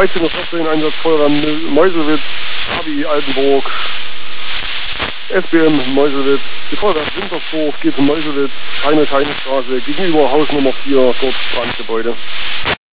13 und 14 Einsatz Feuerwehr Meuselwitz, Abi Altenburg, SBM Meuselwitz, die Feuerwehr Wintersdorf geht zum Meuselwitz, Scheine Straße, gegenüber Haus Nummer 4, dort Brandgebäude.